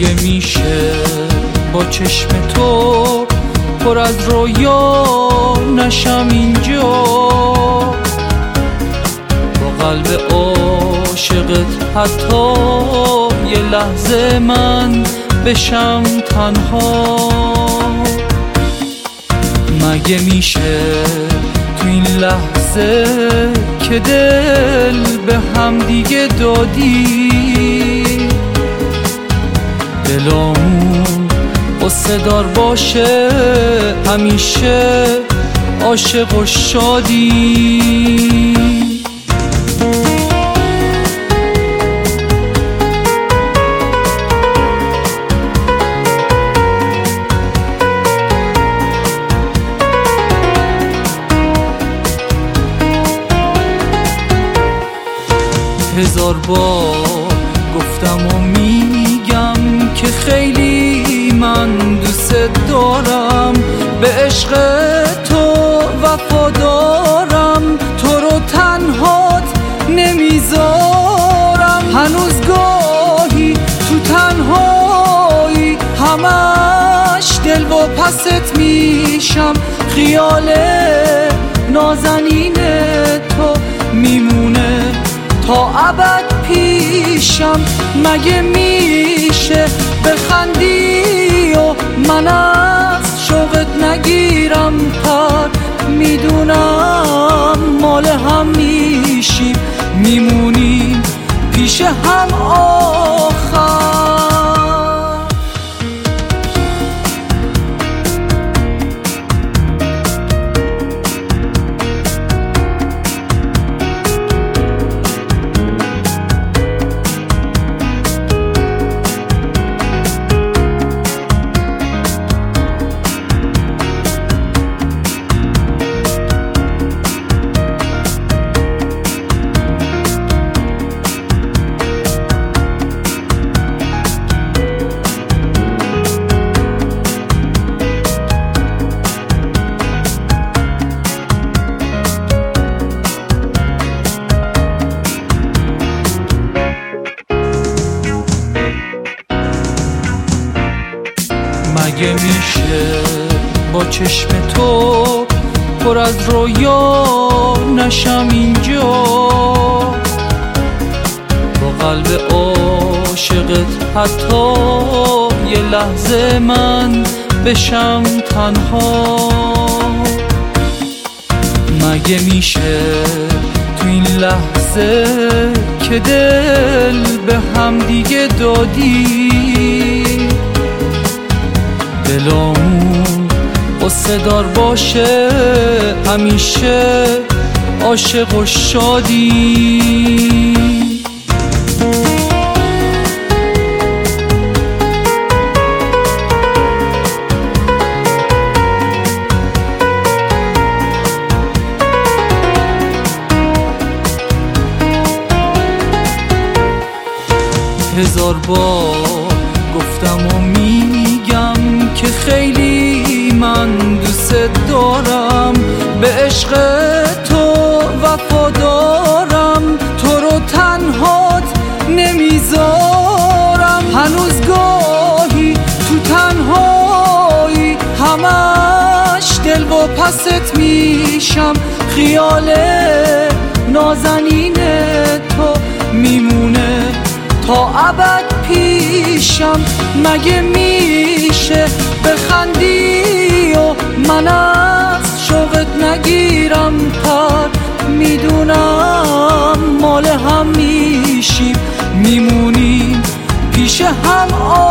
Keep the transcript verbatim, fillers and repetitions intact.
مگه میشه با چشم تو پر از رویا نشم اینجا، با قلب عاشقت حتی یه لحظه من بشم تنها. مگه میشه تو این لحظه که دل به هم دیگه دادی، دلامون قصه دار باشه همیشه عاشق و شادی. هزار بار گفتم و میگم که خیلی من دوست دارم، به عشق تو وفادارم، تو رو تنهات نمیذارم. هنوز گاهی تو تنهایی همش دل و پست میشم، خیال نازنین تو میمونه تا ابد پیشم. مگه میشه بخندی و من از شوقت نگیرم پر، میدونم مال هم میشیم، میمونیم پیش هم آخر. مگه میشه با چشم تو پر از رویا نشم اینجا، با قلب عاشقت حتی یه لحظه من بشم تنها. مگه میشه تو این لحظه که دل به هم دیگه دادی، دلامون قصه دار باشه همیشه عاشق و شادی. هزار بار گفتم و میگم که خیلی من دوست دارم، به عشق تو وفادارم، تو رو تنهات نمیذارم. هنوز گاهی تو تنهایی همش دل و پست میشم، خیال نازنین تو میمونه تا ابد پیشم. مگه میشه بخندی و من از شوقت نگیرم پر، میدونم مال هم میشیم، میمونیم پیش هم